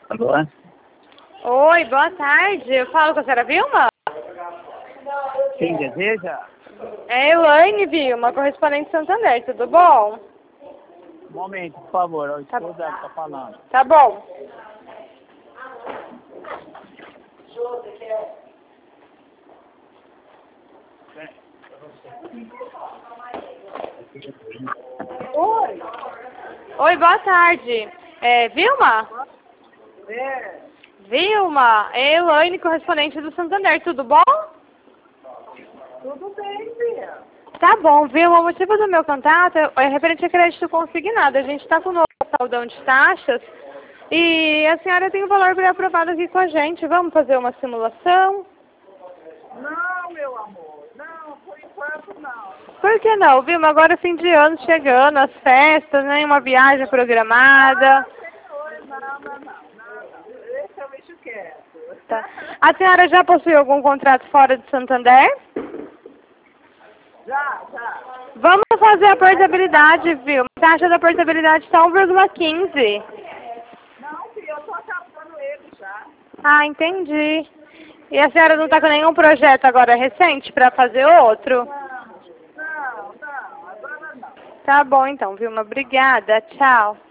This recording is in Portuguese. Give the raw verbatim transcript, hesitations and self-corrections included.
Alô? Oi, boa tarde. Eu falo com a senhora Vilma? Quem deseja? É Elaine Vilma, correspondente de Santander, tudo bom? Um momento, por favor, o Tá, esposo dela está falando. tá bom. Oi! Oi, boa tarde. É Vilma? É, Vilma, é Elaine, correspondente do Santander, tudo bom? tudo bem, Bia. Tá bom, Vilma, o motivo do meu contato é referente a crédito consignado. A gente está com o novo saldão de taxas e a senhora tem o valor pré-aprovado aqui com a gente. Vamos fazer uma simulação? Não, meu amor, não, por enquanto não. Por que não, Vilma? Agora é fim de ano chegando, as festas, né? Uma viagem programada. Ah, senhor, não, não, não, não, não. Deixa eu bicho quieto. Tá. A senhora já possui algum contrato fora de Santander? Já, já. Vamos fazer a portabilidade, Vilma. A taxa da portabilidade está um vírgula quinze. Não, filho, eu tô acabando ele já. Ah, entendi. E a senhora não está com nenhum projeto agora recente para fazer outro? Não, não, não, agora não. Tá bom então, Vilma. Obrigada. Tchau.